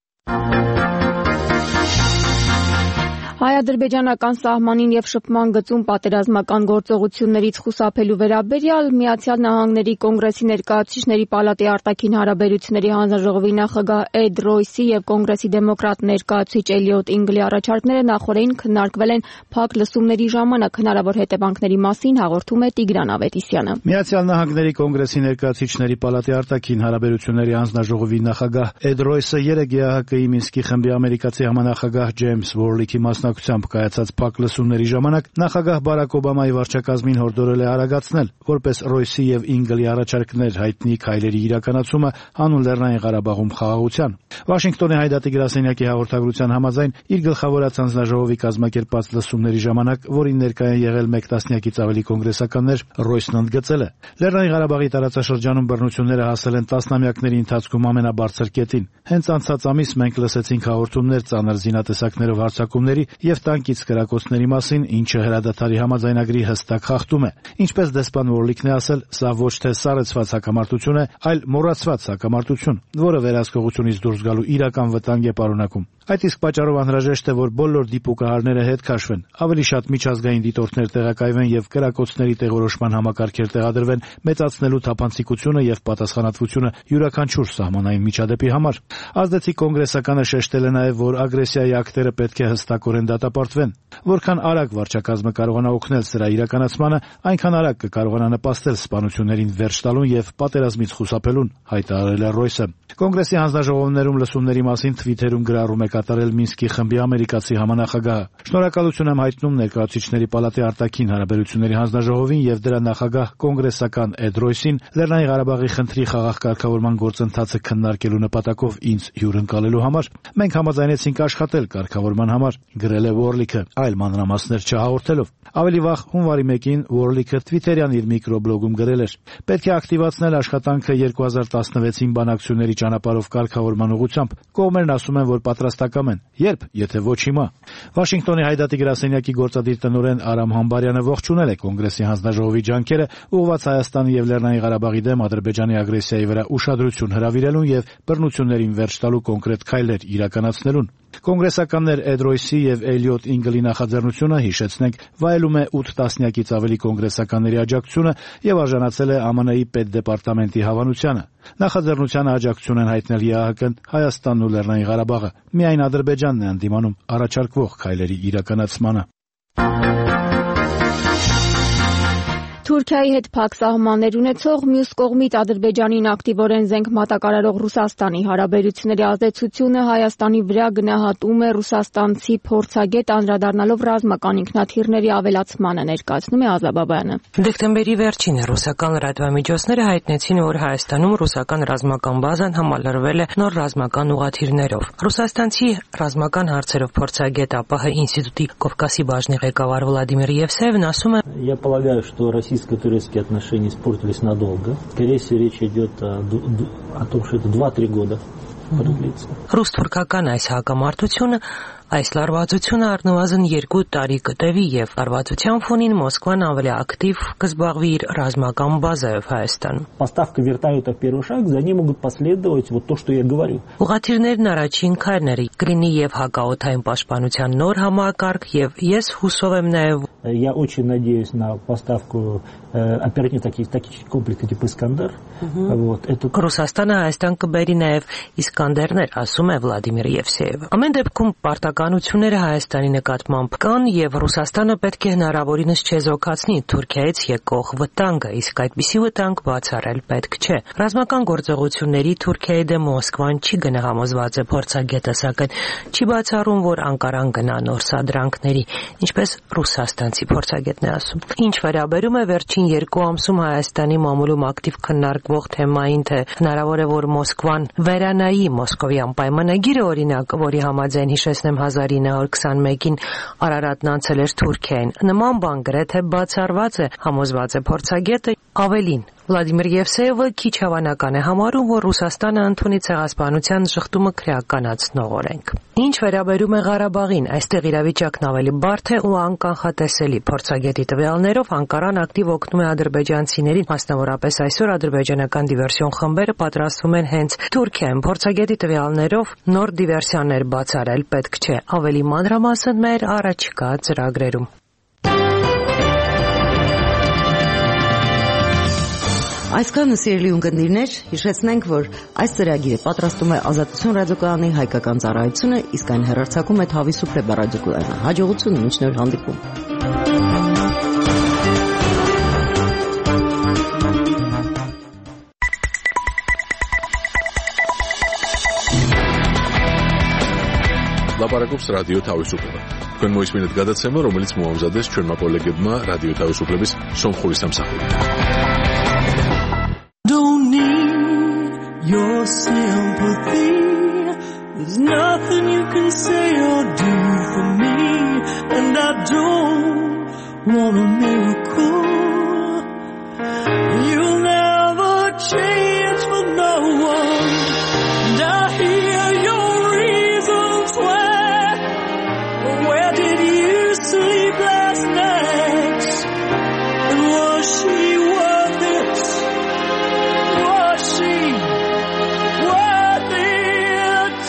[SPEAKER 4] Հայ-ադրբեջանական սահմանին եւ շփման գծում պատերազմական գործողություններից խուսափելու վերաբերյալ Միացյալ Նահանգների Կոնգրեսի ներկայացուցիչների պալատի արտաքին հարաբերությունների հանձնաժողովի նախագահ Էդ Ռոյսի եւ Կոնգրեսի դեմոկրատ ներկայացուցիչ Էլիոտ Ինգլի առաջարկները նախորդին քննարկվել են փակ լսումների ժամանակ հնարավոր հետևանքների մասին հաղորդում է Տիգրան Ավետիսյանը։
[SPEAKER 13] Միացյալ Նահանգների Կոնգրեսի ներկայացուցիչների պալատի արտաքին հարաբերությունների հանձնաժողովի նախագահ Էդ Ռոյսը երեկ Է Ահ Կի Մինսկի խմբի ամերիկացի համանախագահ Ջեյմս Վորլիքի մասնակցությամբ կայացած փակ լսումների ժամանակ նախագահ Բարակ Օբամայի վարչակազմին հորդորել է արագացնել, որպես Ռոյսի եւ Ինգլի առաջարկներ հայտնի քայլերի իրականացումը հանուն Լեռնային Ղարաբաղում խաղաղության։ Վաշինգտոնի Հայդատի գրասենյակի հաղորդագրության համաձայն իր գլխավորած հանձնաժողովի կազմակերպած լսումների ժամանակ, որին ներկայ են եղել մեկ տասնյակից ավելի կոնգրեսականներ, Ռոյսն ընդգծել է. Լեռնային Ղարաբաղի տարածաշրջանում բռնությունները հասել են տասնամյակների ընթացքում ամենաբարձր կետին։ Հենց անցած ամիս մենք լսեցինք հաղորդումներ ծանր զինատեսակներով հարձակումների եւ տանկից կրակոցների մասին, ինչը հրադադարի համաձայնագրի հստակ խախտում է։ Ինչպես դեսպան Վորլիկն է ասել, սա ոչ թե սառեցված հակամարտություն է, այլ մոռացված հակամարտություն, որը վերահսկողությունից դուրս գալու իրական վտանգ է պարունակում։ Այդ իսկ պատճառով անհրաժեշտ է, որ բոլոր դիպուկահարները հետ քաշվեն, ավելի շատ միջազգային դիտորդներ տեղակայվեն եւ կրակոցների տեղորոշման համակարգեր տեղադրվեն, մեծացնելու թափանցիկությունը եւ պատասխանատվությունը յուրաքանչյուր սահմանային միջադեպի համար։ Ազդեցիկ կոնգրեսականը շեշտել է նաեւ, որ ագրեսիայի ակտերը պետք է հստակորեն դատապարտվեն։ Որքան արագ վարչակազմը կարողանա օգնել սրա իրականացմանը, այնքան արագ կկարողանա նպաստել սպանություններին վերջ տալուն եւ պատերազմից խուսափելուն, հայտարարել է Ռոյսը։ Կոնգրեսի հանձնաժողովներում լսումների մասին Թվիթերում գրառում է կատարել Մինսկի խմբի ամերիկացի համանախագահը։ Շնորհակալություն եմ հայտնում ներկայացուցիչների պալատի արտաքին հարաբերությունների հանձնաժողովին եւ դրա նախագահ կոնգրեսական Էդ Ռոյսին Լեռնային Ղարաբաղի խնդրի խաղաղ կարգավորման գործընթացը քննարկելու նպատակով ինձ հյուրընկալելու համար։ Մենք համաձայնեցինք աշխատել կարգավորման համար, գրել է Վորլիկը, այլ մանրամասներ չհաղորդելով։ Ավելի վաղ հունվարի մեկին Վորլիկը Թվիթերյան իր միկրոբլոգում գրել էր. «Պետք է ակտիվացնել աշխատանքը երկու հազար տասնվեցին բանակցությունների ճանապարհով կարգավորման ուղղությամբ։ Կողմերն ասում են, որ պատրաստակամ են։ Երբ, եթե ոչ հիմա»։ Վաշինգտոնի Հայդատի գրասենյակի գործադիր տնօրեն Արամ Համբարյանը ողջունել է Կոնգրեսի հանձնաժողովի ջանքերը ուղղված Հայաստանի եւ Լեռնային Ղարաբաղի դեմ Ադրբեջանի ագրեսիայի վրա ուշադրություն հրավիրելուն եւ բռնություններին վերջ տալու կոնկրետ քայլեր իրականացնելուն։ Կոնգրեսականներ Էդ Ռոյսի եւ Էլիոտ Ինգլի նախաձեռնությունը, հիշեցնենք, վայելում է ութ տասնյակից ավելի կոնգրեսականների աջակցությունը եւ արժանացել է Է Մ Ն-ի պետդեպարտամենտի հավանությանը։ Նախաձեռնությանը աջակցություն են հայտնել Է Ահ Կն, Հայաստանն ու Լեռնային Ղարաբաղը։ Միայն Ադրբեջանն է ընդդիմանում առաջարկվող քայլերի իրականացմանը։
[SPEAKER 4] Թուրքիայի հետ փակ սահմաններ ունեցող մյուս կողմից Ադրբեջանին ակտիվորեն զենք մատակարարող Ռուսաստանի հարաբերությունների ազդեցությունը Հայաստանի վրա գնահատում է ռուսաստանցի փորձագետ, անդրադառնալով ռազմական ինքնաթիռների ավելացմանը, ներկայացնում է Ազաբաբայանը։
[SPEAKER 14] Դեկտեմբերի վերջին ռուսական լրատվամիջոցները հայտնեցին, որ Հայաստանում ռուսական ռազմական բազան համալրվել է նոր ռազմական ուղղաթիռներով։ Ռուսաստանցի ռազմական հարցերով փորձագետ ԱՊՀ ինստիտուտի Կովկասի բաժնի ղեկավար Վլադիմիր Եվսեևն ասում է.
[SPEAKER 15] Я полагаю, что российско-турецкие отношения испортились надолго. Скорее всего, речь идет о, о том, что это два-три года продлится.
[SPEAKER 14] Ռուս-թուրքական այս հակամարտությունը այս լարվածությունը առնվազն երկու տարի կտևի եւ լարվածության ֆոնին Մոսկվան ավելի ակտիվ կզբաղվի իր ռազմական բազայով Հայաստանում։
[SPEAKER 15] Поставка вертолетов первый шаг, за ним могут последовать вот то, что я говорю.
[SPEAKER 14] Ուղղաթիռներն առաջին քայլն էր, կլինի եւ հակաօդային пաշտպանության նոր համակարգ եւ ես հուսով եմ նաեւ
[SPEAKER 15] Я очень надеюсь на поставку оперативно-тактических комплексов типа Искандер. Вот это
[SPEAKER 14] Ռուսաստանը Հայաստան կբերի նաեւ Իսկանդերներ, ասում է Վլադիմիր Եվսեևը։ Ամեն դեպքում պարտականությունները Հայաստանի նկատմամբ կան եւ Ռուսաստանը պետք է հնարավորինս չեզոքացնի Թուրքիայից եկող վտանգը, իսկ այդպիսի վտանգ բացառել պետք չէ։ Ռազմական գործողությունների Թուրքիայի դեմ Մոսկվան չի գնահամոզված է փորձագետը, սակայն չի բացառում, որ Անկարան գնա նոր սադրանքների, ինչպես ռուսաստանցի փորձագետն է ասում։ Ինչ վերաբերում է վերջին երկու ամսում Հայաստանի մամուլում ակտիվ քննարկվող թեմային, թե հնարավոր է, որ Մոսկվան վերանայի Մոսկովյան պայմանագիրը, օրինակ, որի համաձայն հիշեցնեմ հազար ինը հարյուր քսանմեկին Արարատն անցել էր Թուրքիային։ Նման բան գրեթե բացառված է, համոզված է փորձագետը։ Ավելին, Վլադիմիր Եվսեևը քիչ հավանական է համարում, որ Ռուսաստանը ընդունի ցեղասպանության շղթումը քրեականացնող օրենք։ Ինչ վերաբերում է Ղարաբաղին, այստեղ իրավիճակն ավելի բարդ է ու անկանխատեսելի։ Փորձագետի տվյալներով Անկարան ակտիվ օգնում է ադրբեջանցիներին, մասնավորապես այսօր ադրբեջանական դիվերսիոն խմբերը պատրաստվում են հենց Թուրքիայում։ Փորձագետի տվյալներով նոր դիվերսիաներ բացառել պետք չէ։ Ավելի մանրամասն մեր առաջիկա ծրագրերում։
[SPEAKER 3] Այսքանը սիրելի ունկնդիրներ, հիշեցնենք, որ այս ծրագիրը պատրաստում է Ազատություն ռադիոկայանի հայկական ծառայությունը, իսկ այն հեռարձակում է Թավիսուփլե ռադիոկայանը։ Հաջողություն, մինչ նոր հանդիպում։
[SPEAKER 1] Լապարակობს ռադիո Թավիսուփլե։ Քան մոյսմինդ գադացեմը, რომელიც մոամզադես չորմապոլեգեբմա ռադիո Թավիսուփլեբիս Սոմխորիս ամսախորի։
[SPEAKER 16] Don't need your sympathy. There's nothing you can say or do for me. And I don't want a miracle. You'll never change for no one. And I hear your reasons why. Where did you sleep last night? And was she worth it? Was she worth it?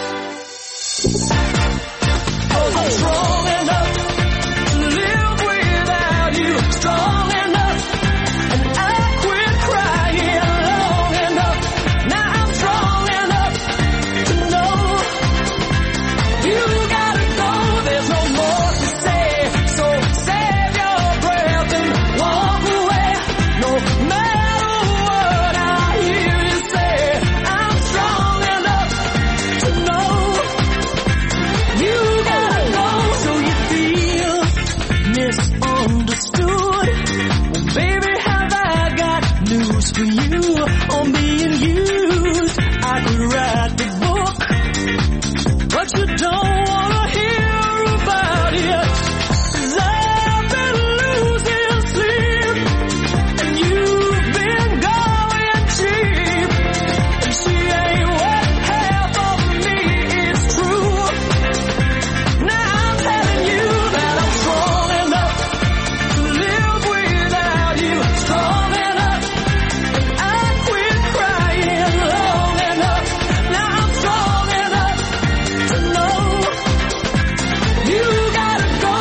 [SPEAKER 16] Oh, I'm strong enough to live without you. Strong enough, and I quit crying long enough. Now I'm strong enough to know you gotta go. There's no more to say, so save your breath and walk away. No matter what I hear you say, I'm strong enough to know you gotta go. So you feel misunderstood. Well, baby, have I got news for you? On being used, I could write the book, but you don't wanna hear about it. 'Cause I've been losing sleep, and you've been going cheap. And she ain't what half of me is true. Now I'm telling you that I'm strong enough to live without you. Strong enough, and I quit crying long enough. Now I'm strong enough to know you gotta go.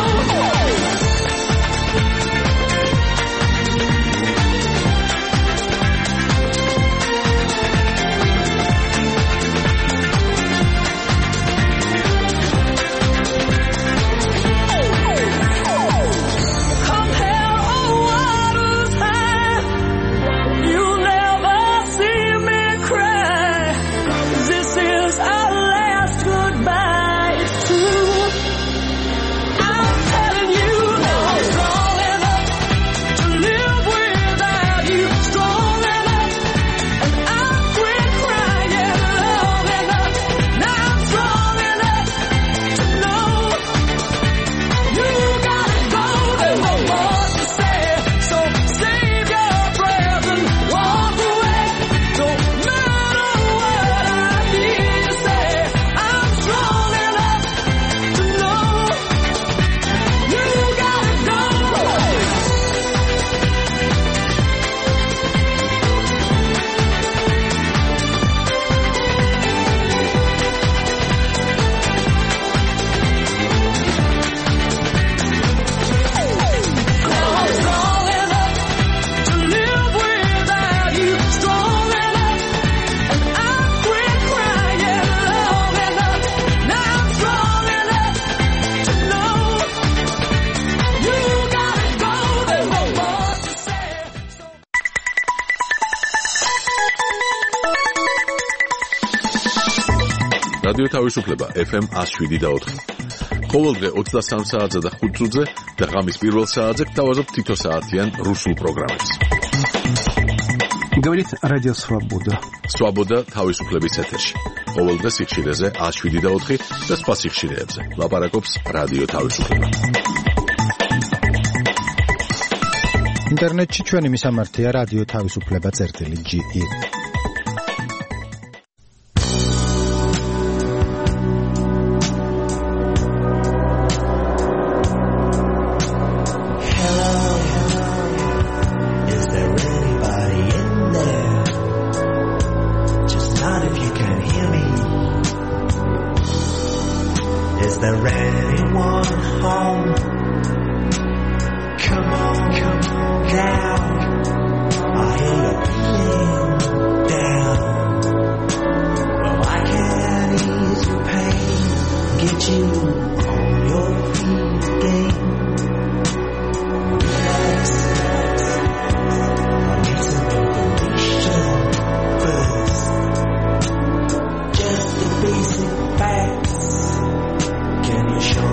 [SPEAKER 16] Come hell or water's high, you'll never see me cry. This is our last goodbye, it's true. I'm telling you now I'm strong enough to live without you. Strong enough, and I quit crying long enough. Now I'm strong enough to know you gotta go. There's no more to say, so save your breath and walk away. No matter what I hear you say, I'm strong enough to know you gotta go. Now I'm strong enough to live without you. Strong enough, and I quit crying long enough. Now I'm strong enough to know you gotta go. There's no more to say.
[SPEAKER 1] რადიო თავისუფლება ეფ ემ one oh seven და four. ყოველდღე ოცდასამ საათზე და ხუთ წუთზე და ღამის პირველ საათზე გთავაზობთ თითო საათიან რუსულ პროგრამებს.
[SPEAKER 13] Говорит Радио Свобода.
[SPEAKER 1] Свобода თავისუფლების ეთერში. ყოველ დღე სიხშირეზე ათს შვიდი და ოთხი და სხვა სიხშირეებზე. ლაპარაკობს რადიო თავისუფლება.
[SPEAKER 17] ინტერნეტში ჩვენი მისამართია რადიო თავისუფლება წერტილი ჯი ი.
[SPEAKER 16] Can you show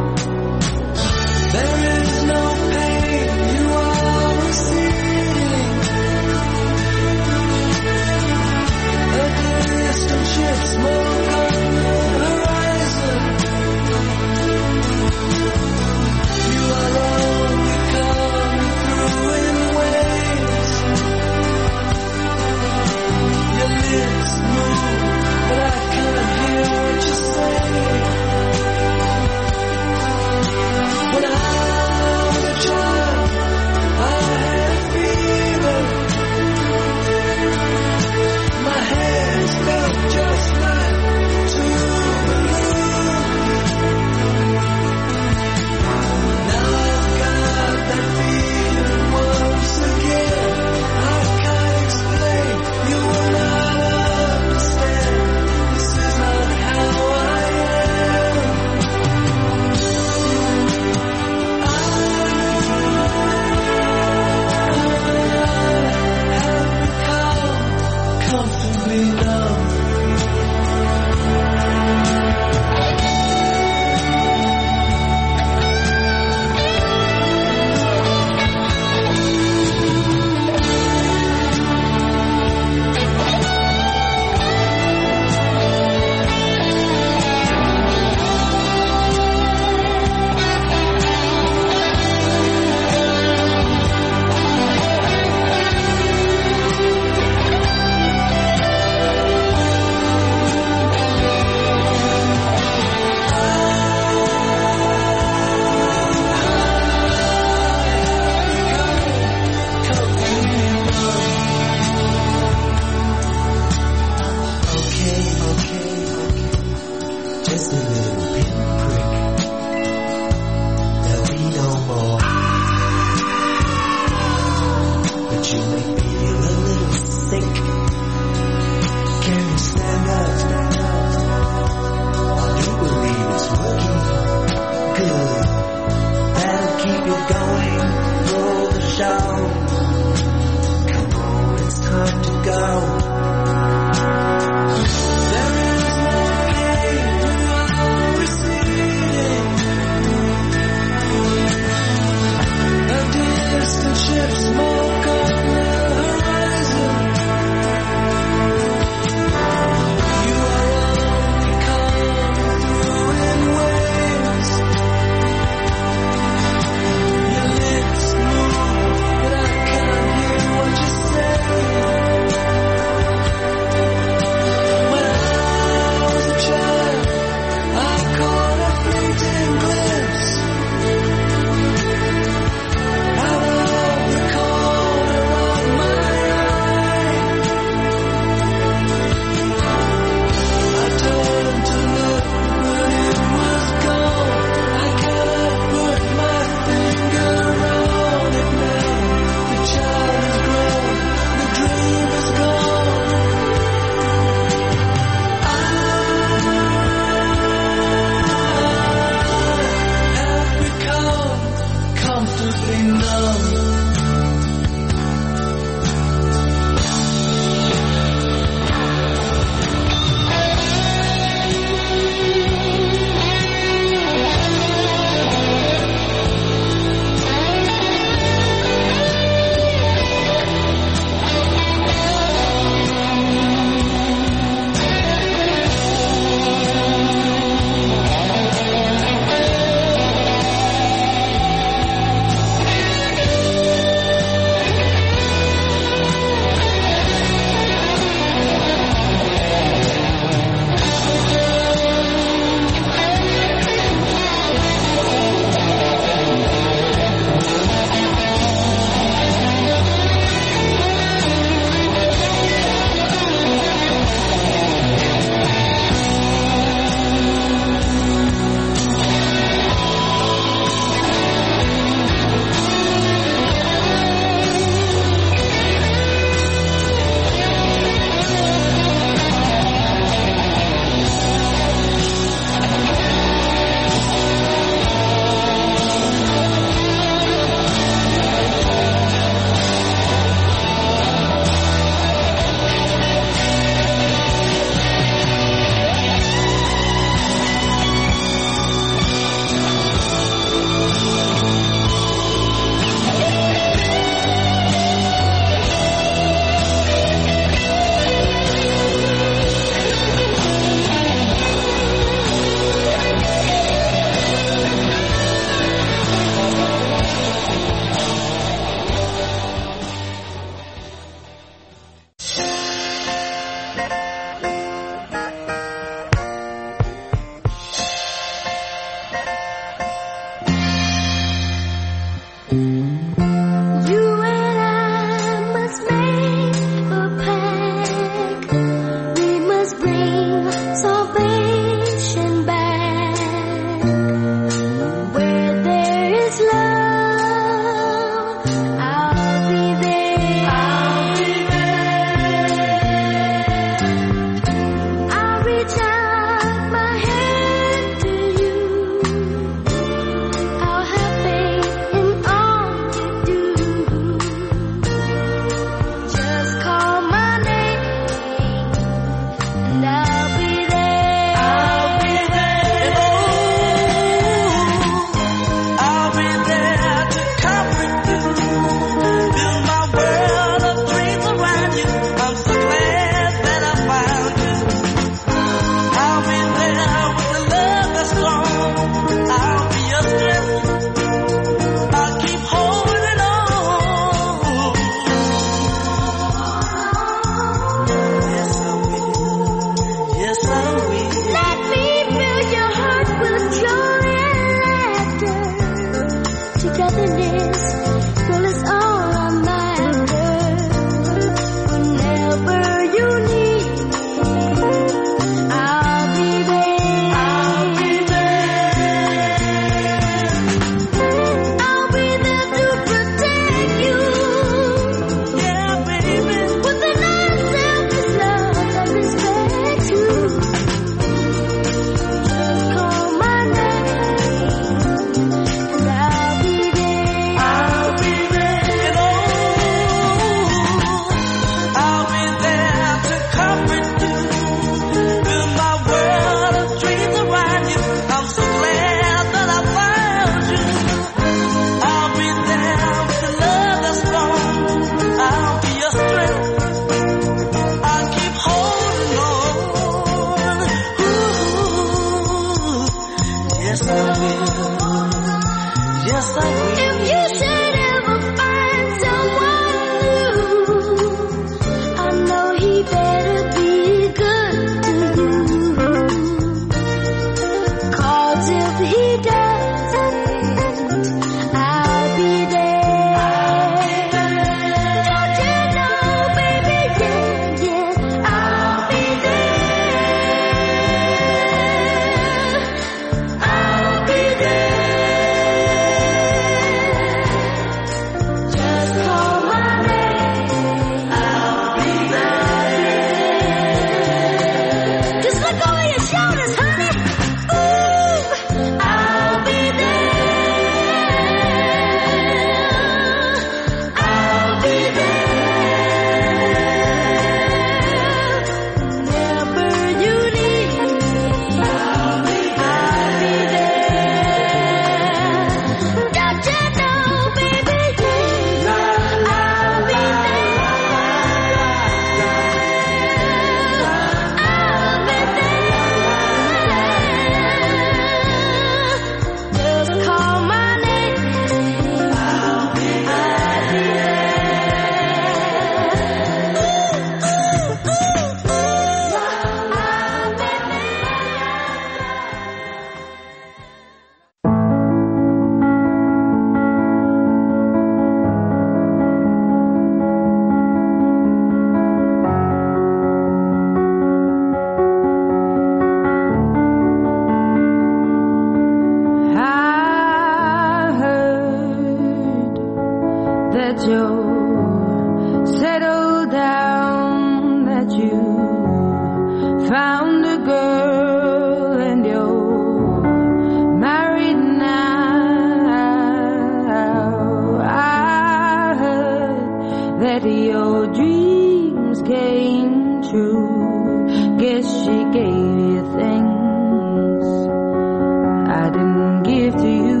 [SPEAKER 18] ain't true. Guess she gave you things I didn't give to you.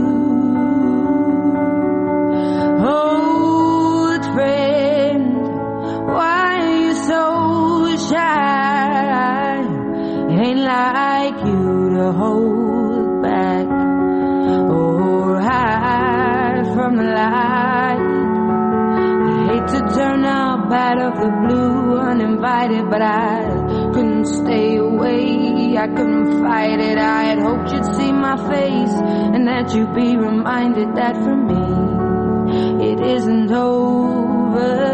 [SPEAKER 18] Old friend, why are you so shy? Ain't like you to hold back or hide from the light. I hate to turn up out of the blue uninvited, but I couldn't stay away. I couldn't fight it. I had hoped you'd see my face and that you'd be reminded that for me it isn't over.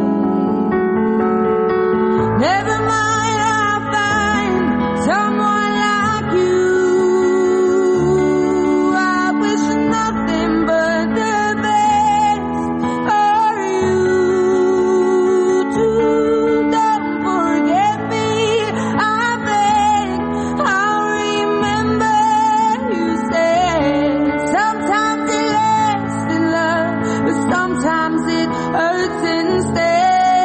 [SPEAKER 18] Never mind, I'll find someone like you. I wish nothing but the best for you too. Don't forget me, I beg. I'll remember you said sometimes it lasts in love, but sometimes it hurts instead.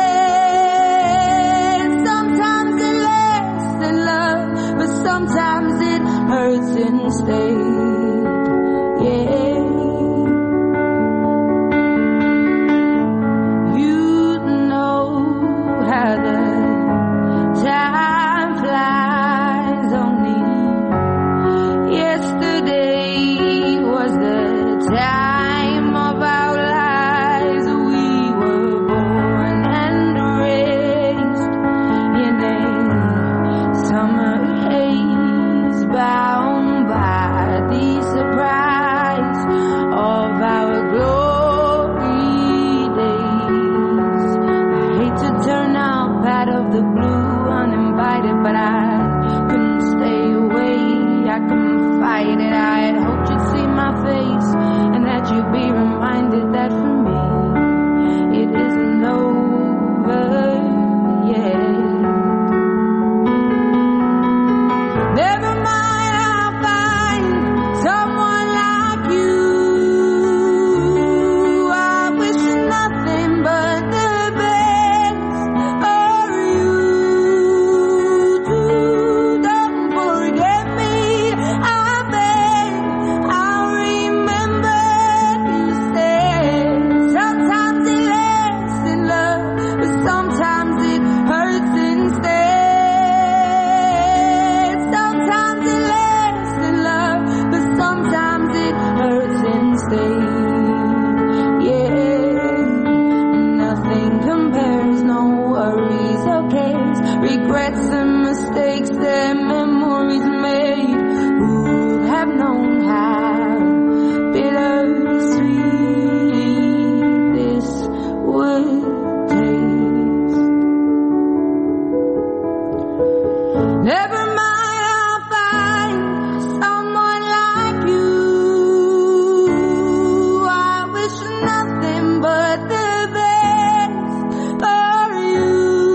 [SPEAKER 18] Sometimes it lasts in love, but sometimes it hurts instead. Yeah. You know how the time flies. Only yesterday was the time of our lives. We were born and raised in a summer haze, bound by the surprise of our glory days. I hate to turn up out of the blue uninvited, but I couldn't stay away. I couldn't fight it. I had hoped you'd see my face and that you'd be reminded that for me it isn't over yet. Never mind, I'll find someone like you. I wish nothing but the best for you too. Don't forget me, I beg. I'll remember you said sometimes it lasts in love, but sometimes it hurts instead. Sometimes it lasts in love, but sometimes it hurts instead. Yeah, nothing compares, no worries or cares, regrets and mistakes that memories made. Who'd have known how bittersweet this would taste? Never mind, I'll find someone like you. I wish nothing but the best for you.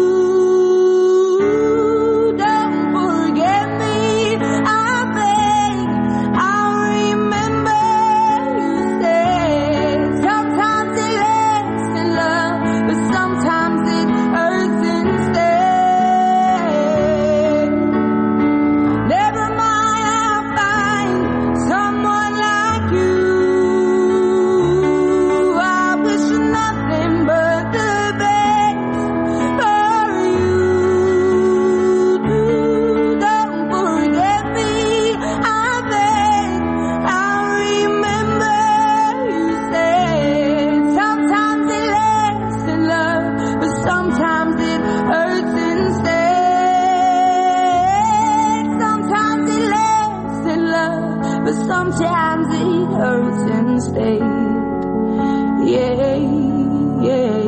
[SPEAKER 18] Don't forget me, I beg. I'll remember you said sometimes it lasts in love, but sometimes it hurts instead. Never mind, I'll find someone like you. I wish nothing but the best for you too. Don't forget me, I beg. I'll remember you said sometimes it lasts in love, but sometimes it hurts instead. Sometimes it lasts in love, but sometimes it hurts instead. Yeah, yeah.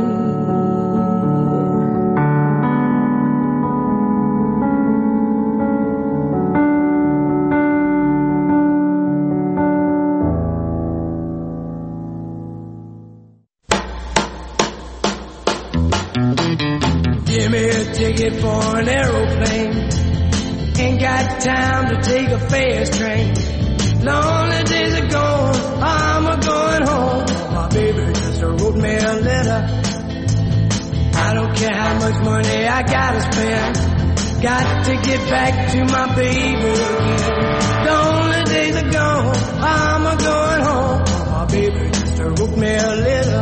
[SPEAKER 16] Give me a ticket for an aeroplane. Ain't got time to take a fast train. Lonely days are gone, I'm a going home. My baby just wrote me a letter. I don't care how much money I gotta spend. Got to get back to my baby again. The only days are gone, I'm a going home. My baby used to wrote me a letter.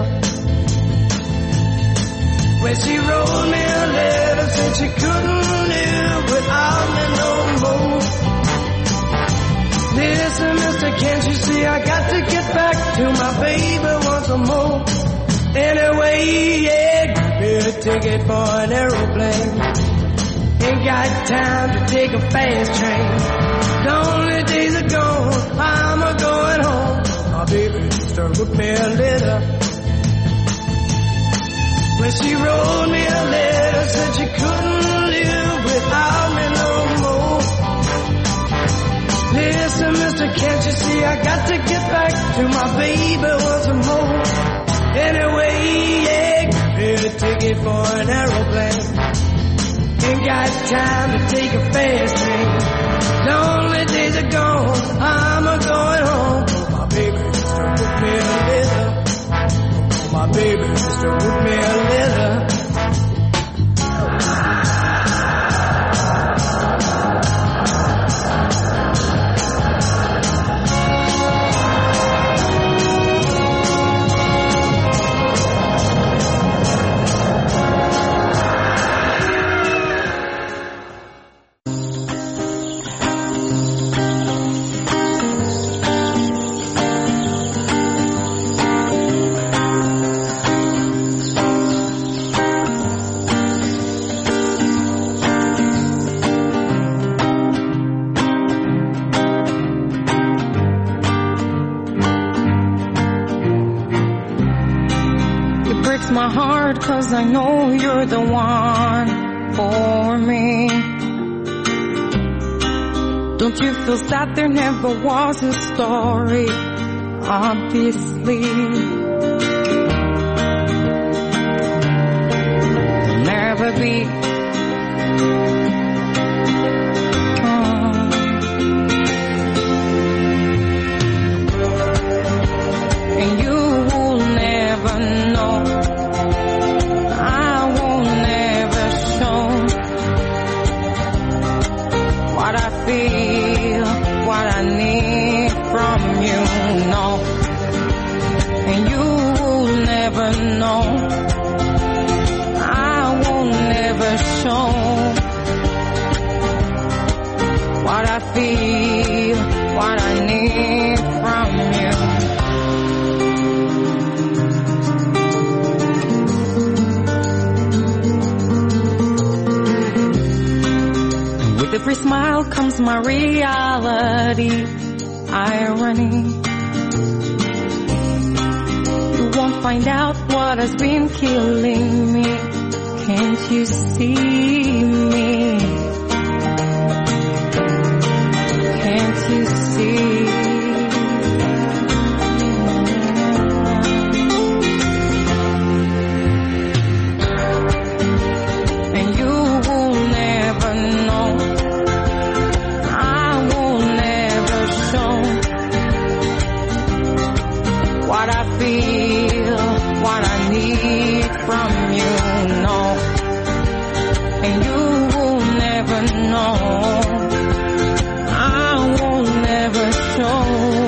[SPEAKER 16] When she wrote me a letter, said she couldn't live without me no more. Listen, mister, can't you see I got to get back to my baby once more. Anyway, yeah, give me a ticket for an aeroplane. Ain't got time to take a fast train. The only days are gone, I'm a going home. My baby used to wrote me a letter. When she wrote me a letter, said she couldn't live without me no more. Listen, mister, can't you see I got to get back to my baby once more. Anyway, yeah, give me a ticket for an aeroplane. Ain't got time to take a fast train. The only days are gone, I'm a going home. My baby used to wrote me a letter. My baby used to wrote me a letter.
[SPEAKER 18] My heart, 'cause I know you're the one for me. Don't you feel sad there never was a story? Obviously, there'll never be. Oh. And you will never know. Feel what I need from you, no. And you will never know. I will never show what I feel, what I need from you. With every smile comes my reality, irony. You won't find out what has been killing me. Can't you see me? Can't you see? And you will never know. What I feel, what I need from you, no. And you will never know. I will never show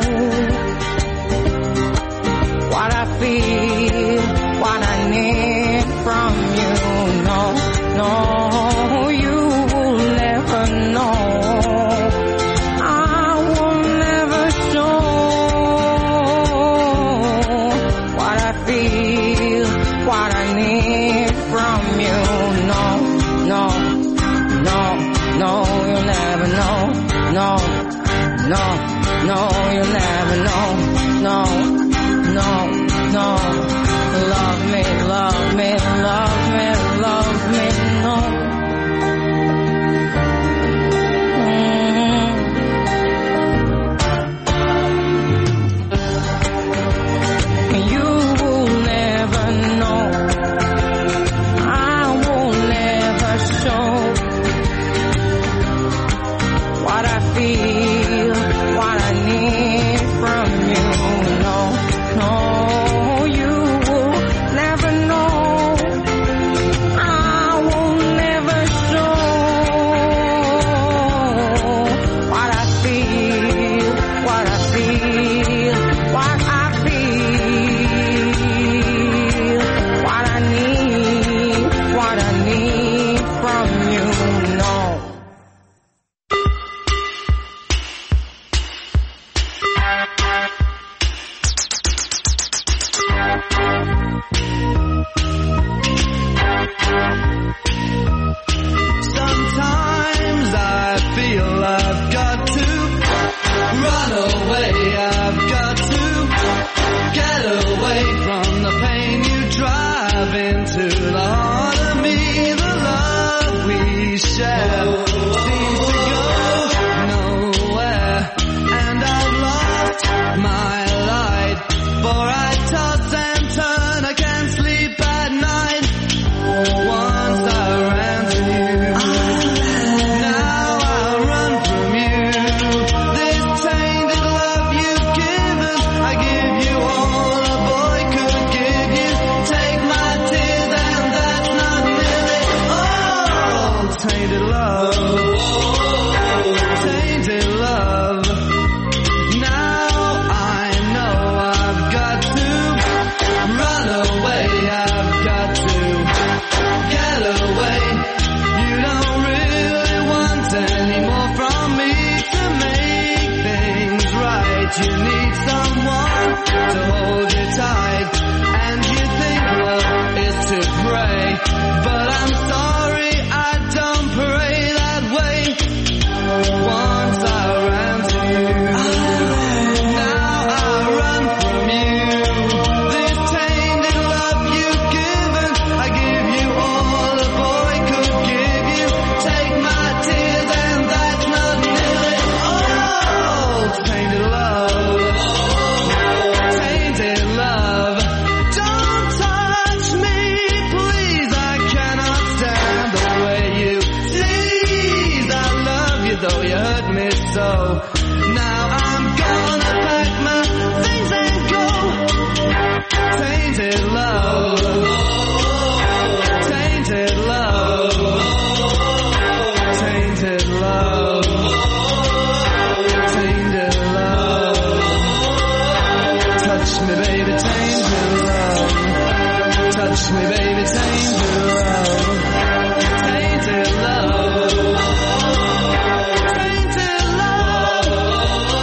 [SPEAKER 18] what I feel, what I need from you, no, no. You will never know. What I need from you, no, no, no, no, you'll never know, no, no, no, you'll never know, no, no, no, love me, love me, love me, love me, no. What I feel, what I need from you, no, no, you will never know.
[SPEAKER 16] tainted love, tainted love. Now I know I've got to run away, I've got to get away. You don't really want any more from me to make things right. You need someone to hold you tight, and you think love is to pray, but I'm sorry, I don't pray that way. Once I ran to you, now I run from you. This tainted love you've given, I give you all a boy could give you. Take my tears and that's not nearly all. Tainted love, tainted love. Don't touch me, please, I cannot stand the way you tease. I love you though you hurt me so. Now I'm gonna pack my things and go. Tainted love, tainted love, tainted love, tainted love. Touch me, baby, tainted love. Touch me, baby, tainted love. Tainted love. Tainted love.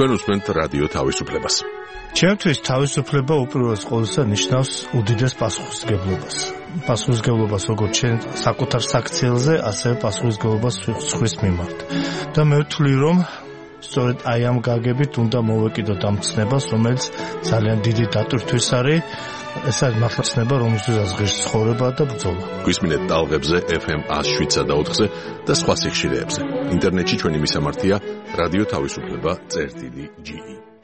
[SPEAKER 1] თქვენ უსმენთ რადიო თავისუფლებას.
[SPEAKER 19] ჩემთვის თავისუფლება უპირველეს ყოვლისა ნიშნავს უდიდეს პასუხისმგებლობას. პასუხისმგებლობას როგორც ჩვენ საკუთარ საქციელზე, ასევე პასუხისმგებლობას სხვის მიმართ. და მე ვთვლი, რომ სწორედ აი ამ გაგებით უნდა მოვეკიდოთ ამ ცნებას, რომელიც ძალიან დიდი დატვირთვის არის. ეს არის მართლა ცნება, რომელზეც ღირს ცხოვრება და ბრძოლა.
[SPEAKER 1] გვისმინეთ ტალღებზე ეფ ემ one oh seven და ოთხზე და სხვა სიხშირეებზე. ინტერნეტში ჩვენი მისამართია რადიო თავისუფლება წერტილი ჯი ი.